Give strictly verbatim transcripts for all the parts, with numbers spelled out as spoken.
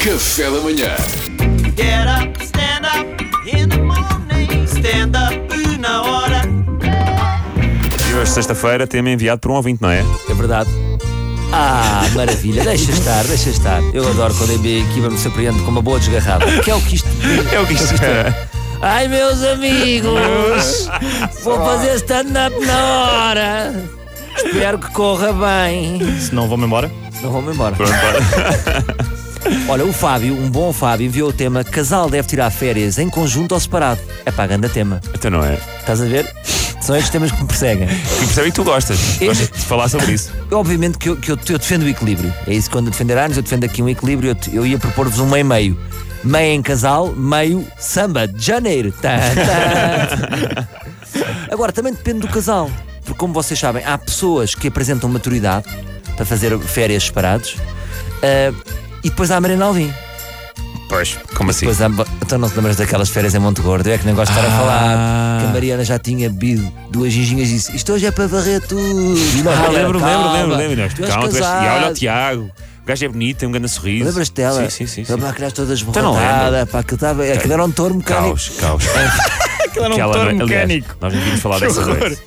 Café da manhã. Get up, stand up in the morning. Stand up na hora. E hoje, sexta-feira, tema enviado por um ouvinte, não é? É verdade. Ah, maravilha, deixa estar, deixa estar. Eu adoro quando a minha equipa me surpreende com uma boa desgarrada. Que é o que isto É o que isto é. Ai, meus amigos, vou fazer stand-up na hora. Espero que corra bem. Se não, vou-me embora. Não vou-me embora. Pronto, bora. Olha, o Fábio, um bom Fábio, enviou o tema: casal deve tirar férias em conjunto ou separado. É pá, grande tema. Então não é? Estás a ver? São estes temas que me perseguem. E percebem que tu gostas. Gostas de falar sobre isso. Obviamente que, eu, que eu, eu defendo o equilíbrio. É isso, quando eu defender anos, eu defendo aqui um equilíbrio. Eu, eu ia propor-vos um meio-meio. Meio em casal, meio samba de janeiro. Tá, tá. Agora, também depende do casal. Porque, como vocês sabem, há pessoas que apresentam maturidade para fazer férias separados. Uh, e depois há a Mariana Alvim. Pois, como assim? Depois há, então não te lembras daquelas férias em Monte Gordo? Eu é que nem gosto de estar a falar. Que a Mariana já tinha bebido duas ginginhas e disse: isto hoje é para varrer tudo. E nós, Ah, lembro, calma, lembro, lembro, lembro. tu és Calma, tu és... casado. E olha o Tiago. O gajo é bonito, tem um grande sorriso. Lembras-te dela? Sim, sim, sim. sim. Ela criaste todas Então não borradas. Pá, aquilo, estava, aquilo era um touro mecânico. Caos, caos. Aquilo era um Aquela motor noite- aliás, mecânico. nós nem devíamos falar Que dessa horror. noite.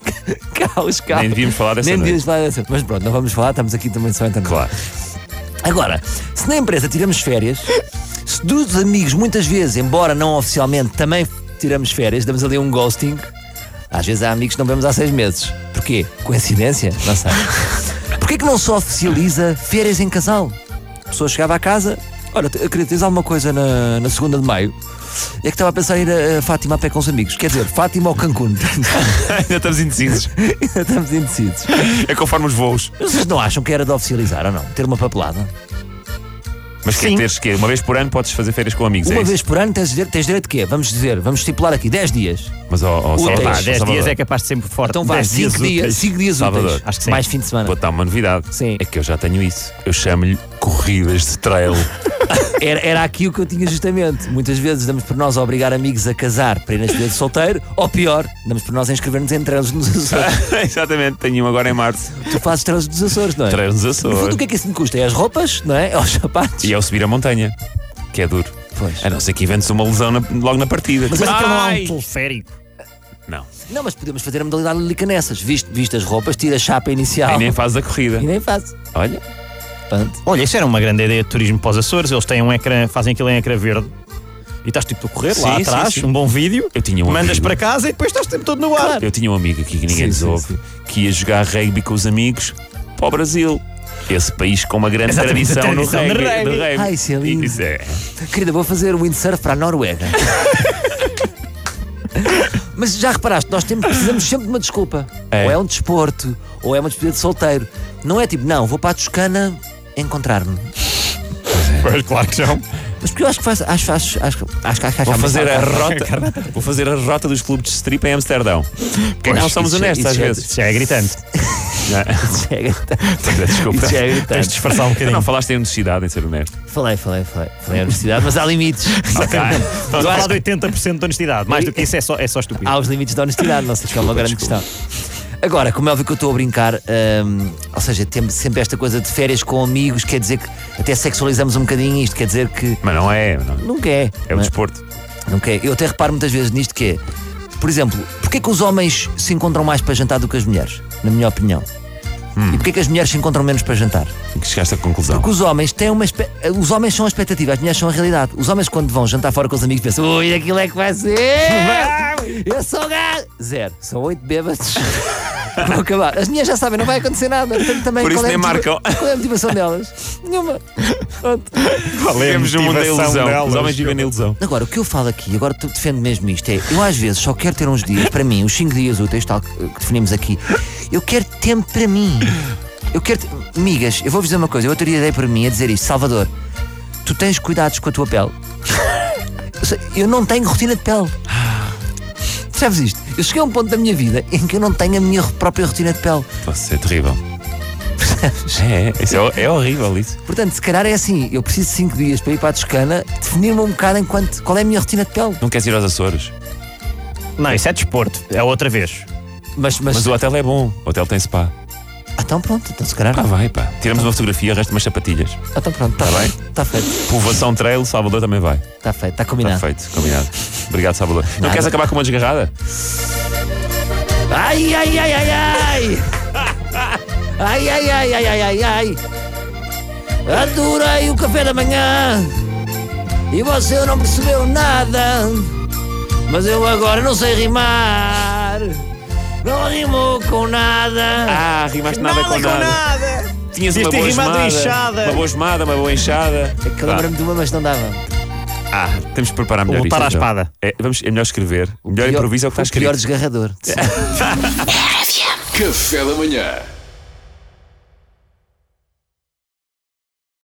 Caos, caos. Nem devíamos falar dessa Nem noite. devíamos falar dessa. Mas pronto, não vamos falar, estamos aqui também só a entender. Claro. Agora, se na empresa tiramos férias, se dos amigos muitas vezes, embora não oficialmente, também tiramos férias, damos ali um ghosting. Às vezes há amigos que não vemos há seis meses. Porquê? Coincidência? Não sei. Porquê que não se oficializa férias em casal? A pessoa chegava à casa: olha, eu queria dizer alguma coisa na, na segunda de maio. É que estava a pensar em ir a, a Fátima a pé com os amigos. Quer dizer, Fátima ou Cancún. Ainda estamos indecisos. Ainda estamos indecisos. É conforme os voos. Vocês não acham que era de oficializar ou não? Ter uma papelada? Mas quer teres que uma vez por ano podes fazer férias com amigos, é Uma isso? vez por ano tens, direito- tens direito de quê? Vamos dizer, vamos estipular aqui dez dias. Mas ó, ó, Úteis. Salvador, Pá, Pá, dez Salvador, dias é capaz de sempre forte. Então vá, dez dias cinco dias, úteis. cinco dias Salvador, úteis. acho que sim. Mais fim de semana. Vou dar uma novidade. Sim. É que eu já tenho isso. Eu chamo-lhe corridas de trail. Era, era aqui o que eu tinha justamente. Muitas vezes damos por nós a obrigar amigos a casar para ir nas férias de solteiro, ou pior, damos por nós a inscrever-nos em treinos nos Açores. Exatamente, tenho um agora em março. Tu fazes treinos dos Açores, não é? Trail nos No fundo, Açores. o que é que isso me custa? É as roupas, não é? É os sapatos. E é o subir a montanha, que é duro. Pois. A não ser que inventes uma lesão na- logo na partida. Mas Mas aquilo não há Ai! um teleférico. Não, Não, mas podemos fazer a modalidade lilica nessas. Viste, viste as roupas, tira a chapa inicial. aí nem fazes a corrida. E nem faz. Olha, Pronto. Olha, isso era uma grande ideia de turismo para os Açores. Eles têm um ecrã, fazem aquilo em ecrã verde. E estás tipo a correr lá Sim, atrás, sim, sim. um bom vídeo. eu tinha um Mandas amigo, para casa e depois estás o tempo todo no ar. eu tinha um amigo aqui que ninguém Sim, nos sim, ouve, sim. que ia jogar rugby com os amigos para o Brasil. Esse país com uma grande Exatamente, tradição, no tradição rugby. no rugby. do rugby. Ai, isso é lindo. Isso é. Querida, vou fazer o windsurf para a Noruega. Mas já reparaste, nós temos, precisamos sempre de uma desculpa. É. Ou é um desporto, ou é uma despedida de solteiro. Não é tipo, não, vou para a Toscana encontrar-me. Pois, claro que não. Mas porque eu acho que faz. Acho, acho, acho, acho, acho, Vou acho- fazer a acho- rota, vou fazer a rota dos clubes de strip em Amsterdão. Porque não Pois, somos isso é- honestos às isso é- vezes. Isso já é gritante. Chega. Pois é, desculpa. Isso já é Tens gritante. de disfarçar um Tu bocadinho. não falaste em honestidade, em ser honesto. Falei, falei, falei. Falei a honestidade, mas há limites. Ok. Estás a falar de oitenta por cento de honestidade. Mais do que isso é só, é só estúpido. Há os limites da honestidade, não sei se é uma grande desculpa. questão. Agora, como é óbvio que eu estou a brincar, hum, ou seja, temos sempre esta coisa de férias com amigos, quer dizer que até sexualizamos um bocadinho isto, quer dizer que Mas não é. Não. nunca é. É o não desporto. Nunca é. Eu até reparo muitas vezes nisto que é, por exemplo, porquê que os homens se encontram mais para jantar do que as mulheres? Na minha opinião. E porquê que as mulheres se encontram menos para jantar? E que chegaste à conclusão. Porque os homens têm uma espe... Os homens são a expectativa, as mulheres são a realidade. Os homens, quando vão jantar fora com os amigos, pensam: ui, aquilo é que vai ser! Eu sou gato! Zero. São oito bêbados. Vão acabar. As mulheres já sabem, não vai acontecer nada. Portanto, também, Por isso qual é a nem motiva- marcam. Qual é a motivação delas? Nenhuma. Pronto. Vivemos no mundo da motivação ilusão. delas? Os homens vivem na ilusão. Agora, o que eu falo aqui, agora tu defendo mesmo isto, é: eu às vezes só quero ter uns dias para mim, os cinco dias úteis, tal que que definimos aqui. Eu quero tempo para mim. Eu quero. te- Migas, eu vou-vos dizer uma coisa. Eu outro dia dei para mim a dizer isto: Salvador, tu tens cuidados com a tua pele. Eu sei, Eu não tenho rotina de pele. Percebes isto? Eu cheguei a um ponto da minha vida em que eu não tenho a minha própria rotina de pele. Nossa, é terrível. É, é, isso é, é horrível isso. Portanto, se calhar é assim: eu preciso de cinco dias para ir para a Toscana, definir-me um bocado enquanto qual é a minha rotina de pele. Não queres ir aos Açores? Não, isso é desporto. É outra vez. Mas, mas, Mas o hotel é bom. O hotel tem spa. Então pronto, então se calhar. Pá, vai, pá. Tiramos uma fotografia, resta umas sapatilhas. Então pronto, está Tá bem. bem? Está feito. Povoação Trail, Salvador também vai. Está feito, está Está combinado. feito, combinado. Obrigado, Salvador. Não Nada. queres acabar com uma desgarrada? Ai, ai, ai, ai, ai! Ai, ai, ai, ai, ai, ai, ai! Adorei o café da manhã e você não percebeu nada, mas eu agora não sei rimar. Não rimou com nada. Ah, rimaste nada, com nada. Tinhas uma Devias ter boa rimado gemada, enxada. uma boa gemada, uma boa enxada. É que eu lembro-me de uma, mas não dava. Ah, temos que preparar melhor Voltar isto, à então. espada. É, vamos, é melhor escrever. O melhor Pior- improviso é o que está o pior escrito. desgarrador. Café da manhã.